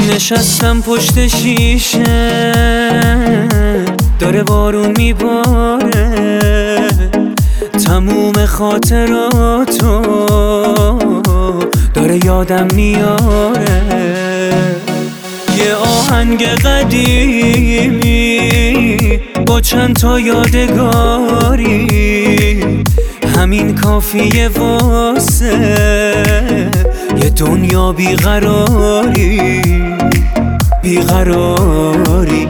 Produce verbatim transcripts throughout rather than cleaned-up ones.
نشستم پشت شیشه، داره بارون میباره، تموم خاطراتو داره یادم میاره. یه آهنگ قدیمی با چند تا یادگاری، همین کافیه واسه یه دنیا بیقراری. بیقراری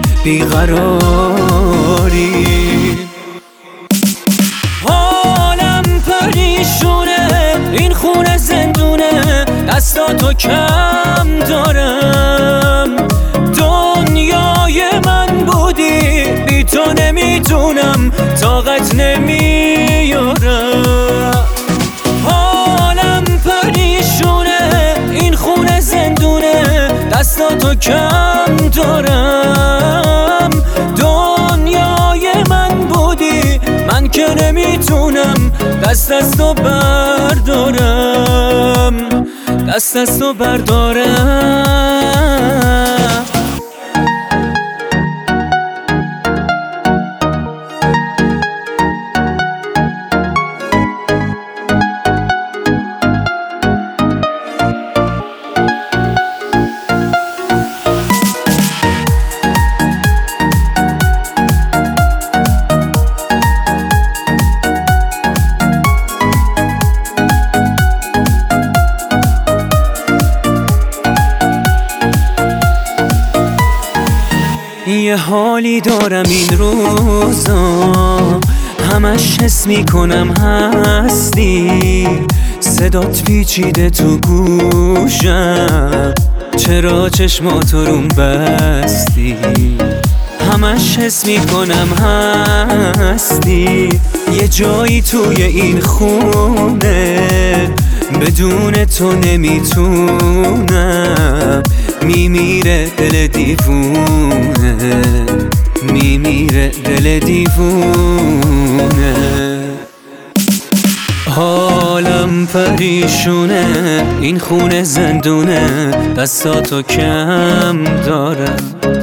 بیقراری حالم پریشونه، این خونه زندونه، دستاتو کم دارم. دنیای من بودی، بی تو نمیتونم، طاقت نمیارم. حالم پریشونه، این خونه زندونه، دستاتو کم دارم. دنیای من بودی، من که نمیتونم دست از تو بردارم، دست از تو بردارم. یه حالی دارم این روزا، همش حس میکنم هستی، صدات پیچیده تو گوشم، چرا چشماتو روم بستی. همش حس میکنم هستی، یه جایی توی این خونه، بدون تو نمیتونم. میمیره دل دیوونه، میمیره دل دیوونه. حالم پریشونه، این خونه زندونه، دستاتو کم دارم.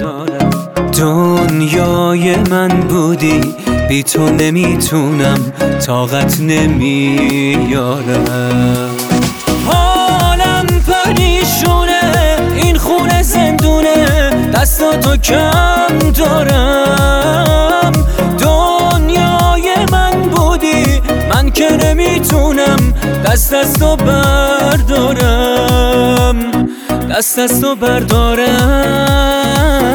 دنیای من بودی، بی تو نمیتونم، طاقت نمیارم. حالم پریشونه، این خونه زندونه، دستاتو کم دارم. دنیای من بودی، من که نمیتونم دست از تو بردارم، دست از تو بردارم.